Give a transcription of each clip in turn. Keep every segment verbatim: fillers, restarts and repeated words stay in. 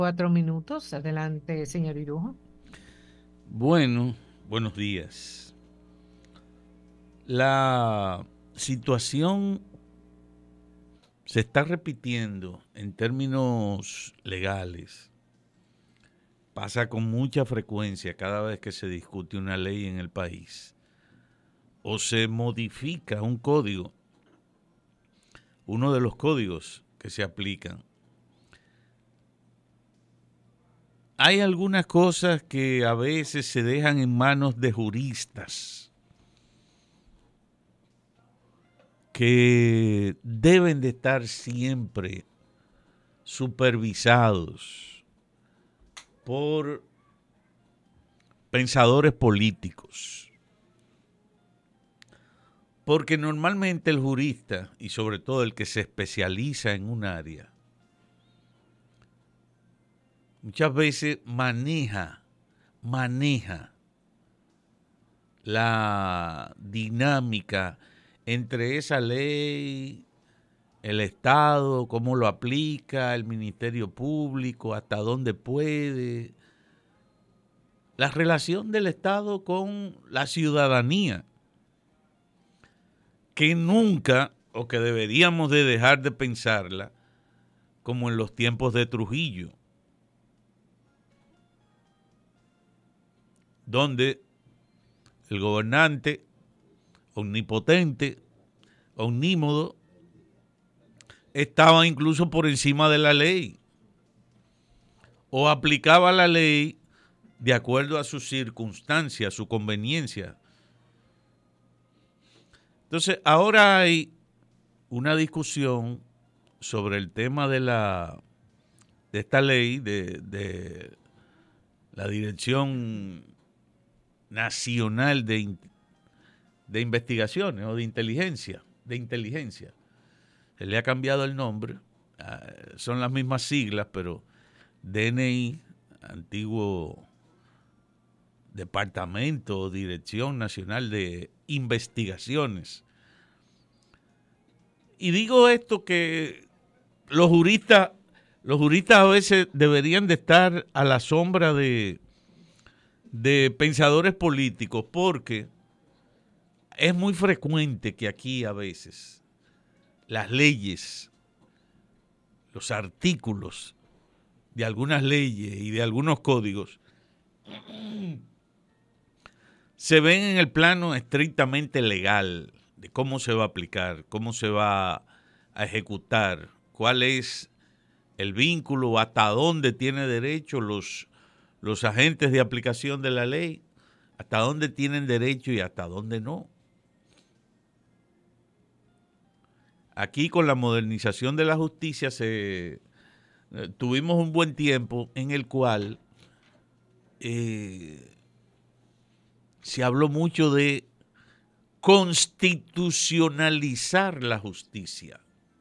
Cuatro minutos. Adelante, señor Irujo. Bueno, buenos días. La situación se está repitiendo en términos legales. Pasa con mucha frecuencia cada vez que se discute una ley en el país o se modifica un código, uno de los códigos que se aplican. Hay algunas cosas que a veces se dejan en manos de juristas que deben de estar siempre supervisados por pensadores políticos. Porque normalmente el jurista, y sobre todo el que se especializa en un área, muchas veces maneja, maneja la dinámica entre esa ley, el Estado, cómo lo aplica, el Ministerio Público, hasta dónde puede, la relación del Estado con la ciudadanía, que nunca, o que deberíamos de dejar de pensarla, como en los tiempos de Trujillo, donde el gobernante omnipotente, omnímodo, estaba incluso por encima de la ley o aplicaba la ley de acuerdo a sus circunstancias, a su conveniencia. Entonces, ahora hay una discusión sobre el tema de la de esta ley de, de la Dirección Nacional de, de Investigaciones o de Inteligencia, de Inteligencia. Se le ha cambiado el nombre, uh, son las mismas siglas, pero D N I, antiguo Departamento o Dirección Nacional de Investigaciones. Y digo esto que los juristas, los juristas a veces deberían de estar a la sombra de, de pensadores políticos, porque es muy frecuente que aquí a veces las leyes, los artículos de algunas leyes y de algunos códigos se ven en el plano estrictamente legal de cómo se va a aplicar, cómo se va a ejecutar, cuál es el vínculo, hasta dónde tienen derecho los, los agentes de aplicación de la ley, hasta dónde tienen derecho y hasta dónde no. Aquí con la modernización de la justicia se, eh, tuvimos un buen tiempo en el cual eh, se habló mucho de constitucionalizar la justicia.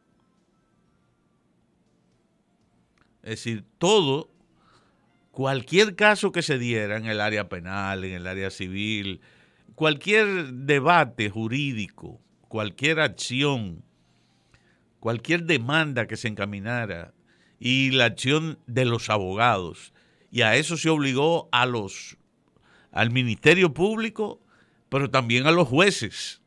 Es decir, todo, cualquier caso que se diera en el área penal, en el área civil, cualquier debate jurídico, cualquier acción, cualquier demanda que se encaminara y la acción de los abogados, y a eso se obligó a los, al Ministerio Público, pero también a los jueces,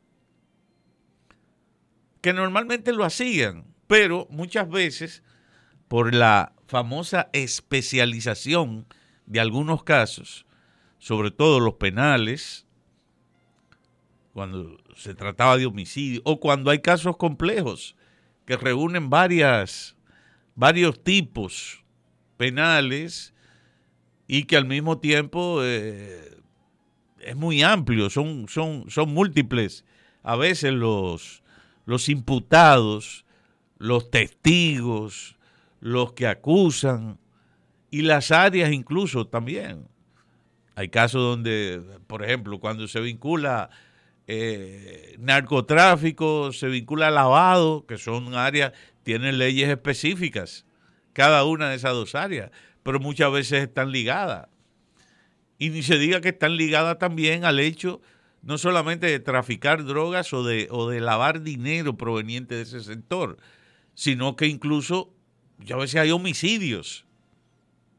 que normalmente lo hacían, pero muchas veces por la famosa especialización de algunos casos, sobre todo los penales, cuando se trataba de homicidio, o cuando hay casos complejos que reúnen varias, varios tipos penales y que al mismo tiempo eh, es muy amplio, son, son, son múltiples. A veces los, los imputados, los testigos, los que acusan y las áreas incluso también. Hay casos donde, por ejemplo, cuando se vincula eh, narcotráfico, se vincula lavado, que son áreas, tienen leyes específicas, cada una de esas dos áreas, pero muchas veces están ligadas. Y ni se diga que están ligadas también al hecho no solamente de traficar drogas o de, o de lavar dinero proveniente de ese sector, sino que incluso ya a veces hay homicidios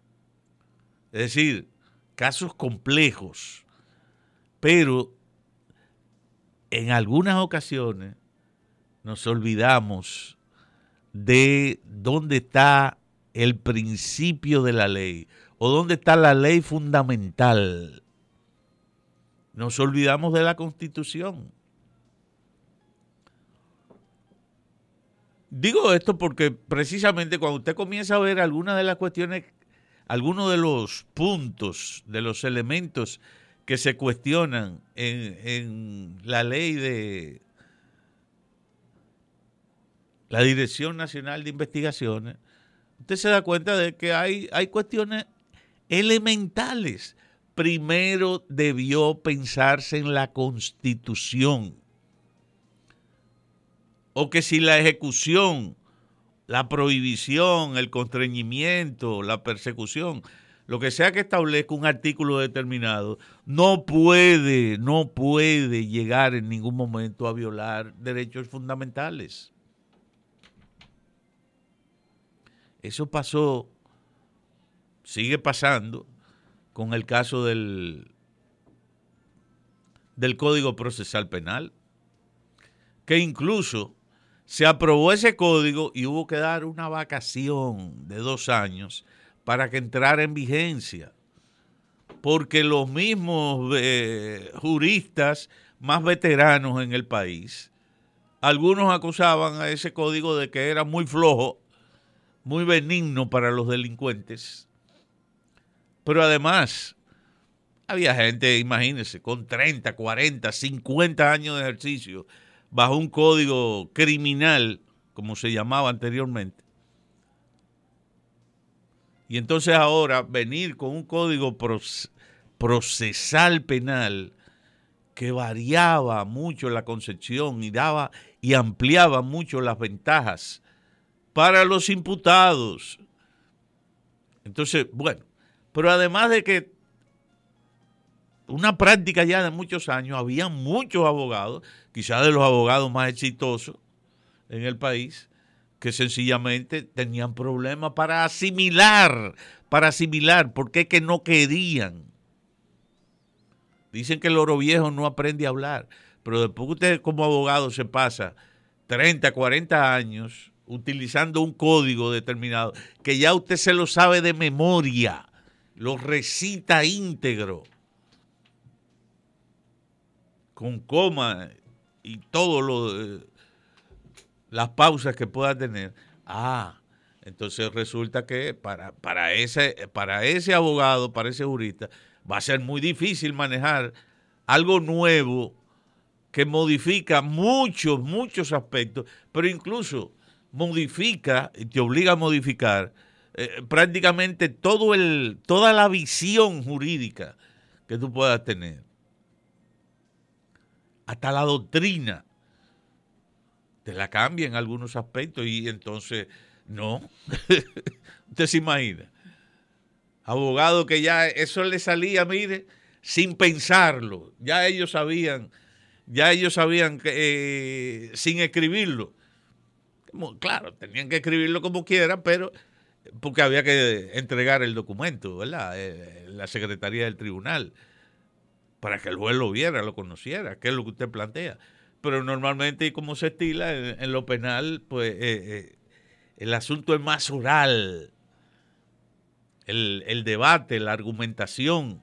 Es decir, casos complejos. Pero en algunas ocasiones nos olvidamos de dónde está el principio de la ley o dónde está la ley fundamental. Nos olvidamos de la Constitución. Digo esto porque precisamente cuando usted comienza a ver algunas de las cuestiones, algunos de los puntos, de los elementos que se cuestionan en, en la ley de la Dirección Nacional de Investigaciones, usted se da cuenta de que hay, hay cuestiones elementales. Primero debió pensarse en la Constitución. O que si la ejecución, la prohibición, el constreñimiento, la persecución, lo que sea que establezca un artículo determinado, no puede, no puede llegar en ningún momento a violar derechos fundamentales. Eso pasó, sigue pasando con el caso del, del Código Procesal Penal, que incluso se aprobó ese código y hubo que dar una vacación de dos años para que entrara en vigencia, porque los mismos eh, juristas más veteranos en el país, algunos acusaban a ese código de que era muy flojo, muy benigno para los delincuentes, pero además había gente, imagínense, con treinta, cuarenta, cincuenta años de ejercicio bajo un código criminal, como se llamaba anteriormente. Y entonces ahora venir con un código procesal penal que variaba mucho la concepción y daba y ampliaba mucho las ventajas para los imputados. Entonces, bueno, pero además de que una práctica ya de muchos años, había muchos abogados, quizás de los abogados más exitosos en el país, que sencillamente tenían problemas para asimilar, para asimilar, porque es que no querían. Dicen que el oro viejo no aprende a hablar, pero después que usted como abogado se pasa treinta, cuarenta años utilizando un código determinado, que ya usted se lo sabe de memoria, lo recita íntegro, con coma y todo lo eh, las pausas que pueda tener. Ah, entonces resulta que para, para, ese, para ese abogado, para ese jurista, va a ser muy difícil manejar algo nuevo que modifica muchos, muchos aspectos, pero incluso modifica y te obliga a modificar eh, prácticamente todo el, toda la visión jurídica que tú puedas tener. Hasta la doctrina te la cambia en algunos aspectos y entonces, no. Usted se imagina. Abogado que ya eso le salía, mire, sin pensarlo. Ya ellos sabían, ya ellos sabían que eh, sin escribirlo. Como, claro, tenían que escribirlo como quiera, pero porque había que entregar el documento, ¿verdad? Eh, la secretaría del tribunal, para que el juez lo viera, lo conociera, qué es lo que usted plantea. Pero normalmente, y como se estila en, en lo penal, pues eh, eh, el asunto es más oral. El, el debate, la argumentación,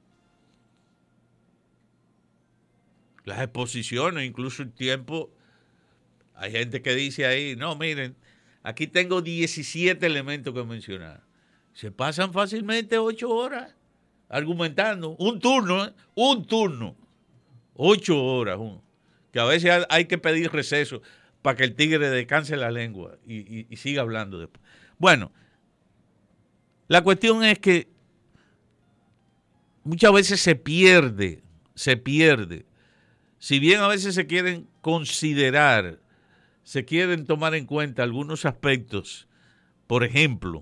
las exposiciones, incluso el tiempo. Hay gente que dice ahí, no, miren, aquí tengo diecisiete elementos que mencionar. Se pasan fácilmente ocho horas argumentando. Un turno, ¿eh? Un turno. Ocho horas. Uno. Que a veces hay que pedir receso para que el tigre descanse la lengua y, y, y siga hablando después. Bueno, la cuestión es que muchas veces se pierde, se pierde. Si bien a veces se quieren considerar, se quieren tomar en cuenta algunos aspectos, por ejemplo,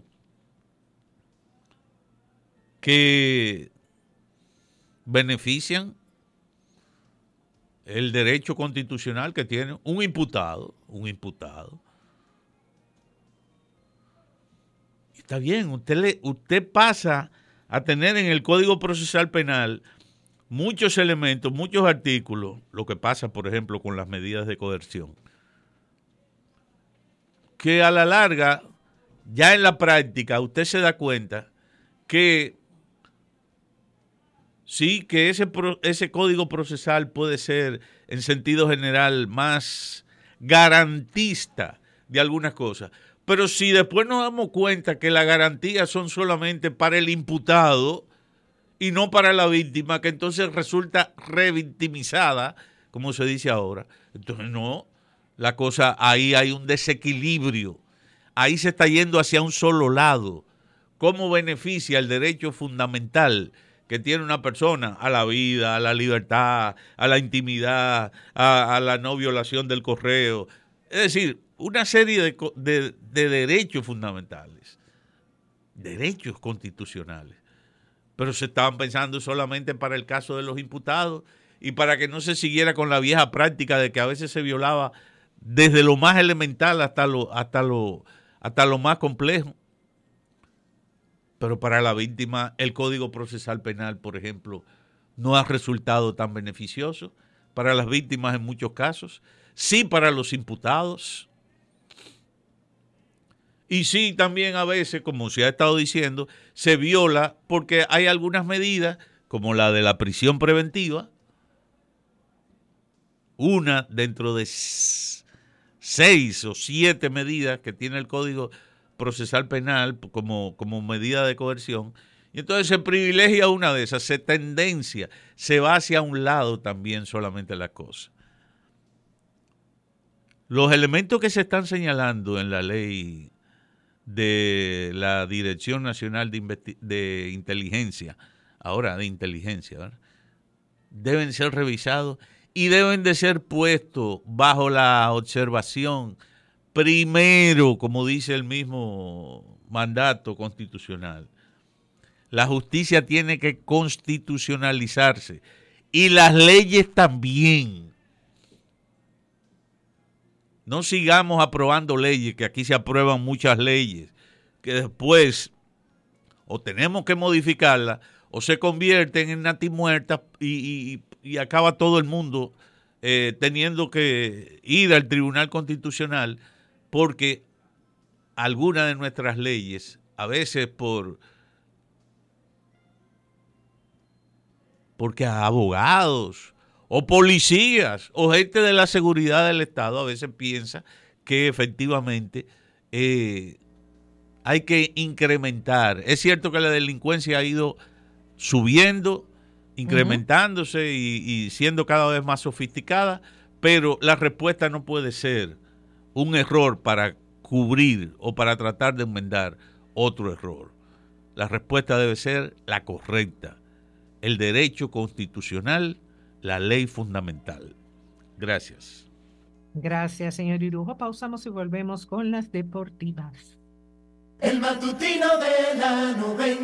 que benefician el derecho constitucional que tiene un imputado, un imputado. Está bien, usted, le, usted pasa a tener en el Código Procesal Penal muchos elementos, muchos artículos, lo que pasa, por ejemplo, con las medidas de coerción, que a la larga, ya en la práctica, usted se da cuenta que sí, que ese, ese código procesal puede ser, en sentido general, más garantista de algunas cosas. Pero si después nos damos cuenta que las garantías son solamente para el imputado y no para la víctima, que entonces resulta revictimizada, como se dice ahora, entonces no, la cosa, ahí hay un desequilibrio, ahí se está yendo hacia un solo lado. ¿Cómo beneficia el derecho fundamental que tiene una persona a la vida, a la libertad, a la intimidad, a, a la no violación del correo? Es decir, una serie de, de, de derechos fundamentales, derechos constitucionales, pero se estaban pensando solamente para el caso de los imputados y para que no se siguiera con la vieja práctica de que a veces se violaba desde lo más elemental hasta lo, hasta lo, hasta lo más complejo. Pero para la víctima, el Código Procesal Penal, por ejemplo, no ha resultado tan beneficioso para las víctimas en muchos casos, sí para los imputados, y sí también a veces, como se ha estado diciendo, se viola porque hay algunas medidas, como la de la prisión preventiva, una dentro de seis o siete medidas que tiene el Código Procesal Penal como, como medida de coerción, y entonces se privilegia una de esas, se tendencia, se va hacia un lado también solamente la cosa. Los elementos que se están señalando en la ley de la Dirección Nacional de, Investi- de Inteligencia, ahora de inteligencia, ¿verdad?, deben ser revisados y deben de ser puestos bajo la observación primero, como dice el mismo mandato constitucional. La justicia tiene que constitucionalizarse y las leyes también. No sigamos aprobando leyes, que aquí se aprueban muchas leyes, que después o tenemos que modificarlas o se convierten en natimuertas y, y, y acaba todo el mundo eh, teniendo que ir al Tribunal Constitucional porque algunas de nuestras leyes, a veces por porque a abogados o policías o gente de la seguridad del Estado a veces piensa que efectivamente eh, hay que incrementar. Es cierto que la delincuencia ha ido subiendo, incrementándose y, y siendo cada vez más sofisticada, pero la respuesta no puede ser un error para cubrir o para tratar de enmendar otro error. La respuesta debe ser la correcta. El derecho constitucional, la ley fundamental. Gracias. Gracias, señor Irujo. Pausamos y volvemos con las deportivas. El matutino de la noventa.